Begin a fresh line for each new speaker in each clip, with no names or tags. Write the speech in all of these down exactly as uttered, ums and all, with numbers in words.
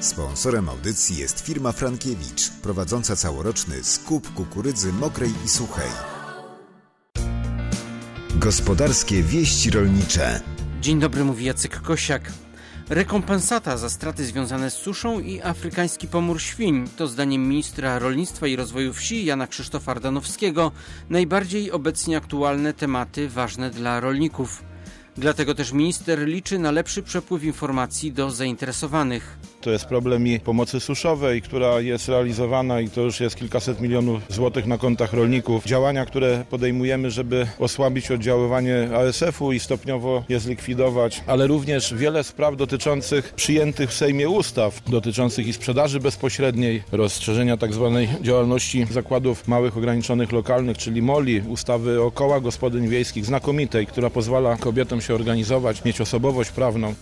Sponsorem audycji jest firma Frankiewicz, prowadząca całoroczny skup kukurydzy mokrej i suchej. Gospodarskie wieści rolnicze.
Dzień dobry, mówi Jacek Kosiak. Rekompensata za straty związane z suszą i afrykański pomór świń to zdaniem ministra rolnictwa i rozwoju wsi Jana Krzysztofa Ardanowskiego najbardziej obecnie aktualne tematy ważne dla rolników. Dlatego też minister liczy na lepszy przepływ informacji do zainteresowanych.
To jest problem i pomocy suszowej, która jest realizowana i to już jest kilkaset milionów złotych na kontach rolników. Działania, które podejmujemy, żeby osłabić oddziaływanie A S F u i stopniowo je zlikwidować, ale również wiele spraw dotyczących przyjętych w Sejmie ustaw, dotyczących i sprzedaży bezpośredniej, rozszerzenia tzw. działalności zakładów małych, ograniczonych, lokalnych, czyli MOLI, ustawy o kołach gospodyń wiejskich, znakomitej, która pozwala kobietom się organizować, mieć osobowość prawną.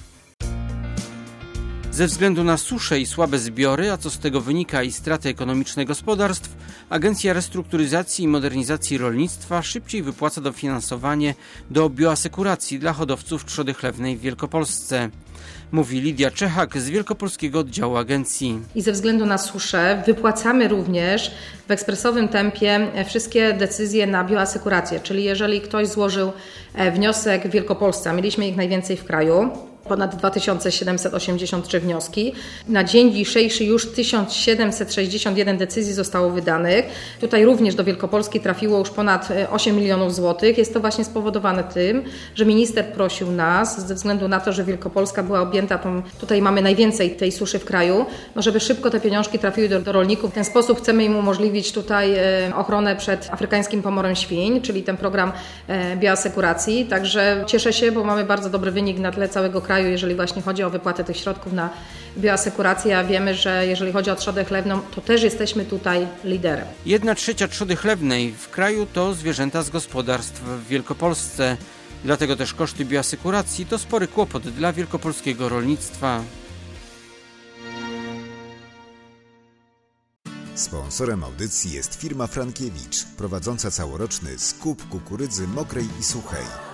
Ze względu na suszę i słabe zbiory, a co z tego wynika i straty ekonomiczne gospodarstw, Agencja Restrukturyzacji i Modernizacji Rolnictwa szybciej wypłaca dofinansowanie do bioasekuracji dla hodowców trzody chlewnej w Wielkopolsce. Mówi Lidia Czechak z Wielkopolskiego Oddziału Agencji.
I ze względu na suszę wypłacamy również w ekspresowym tempie wszystkie decyzje na bioasekurację, czyli jeżeli ktoś złożył wniosek w Wielkopolsce, a mieliśmy ich najwięcej w kraju, ponad dwa tysiące siedemset osiemdziesiąt trzy wnioski. Na dzień dzisiejszy już tysiąc siedemset sześćdziesiąt jeden decyzji zostało wydanych. Tutaj również do Wielkopolski trafiło już ponad osiem milionów złotych. Jest to właśnie spowodowane tym, że minister prosił nas, ze względu na to, że Wielkopolska była objęta, tą, tutaj mamy najwięcej tej suszy w kraju, no żeby szybko te pieniążki trafiły do, do rolników. W ten sposób chcemy im umożliwić tutaj ochronę przed afrykańskim pomorem świń, czyli ten program bioasekuracji. Także cieszę się, bo mamy bardzo dobry wynik na tle całego kraju, jeżeli właśnie chodzi o wypłatę tych środków na bioasekurację, a wiemy, że jeżeli chodzi o trzodę chlewną, to też jesteśmy tutaj liderem.
Jedna trzecia trzody chlewnej w kraju to zwierzęta z gospodarstw w Wielkopolsce. Dlatego też koszty bioasekuracji to spory kłopot dla wielkopolskiego rolnictwa.
Sponsorem audycji jest firma Frankiewicz, prowadząca całoroczny skup kukurydzy mokrej i suchej.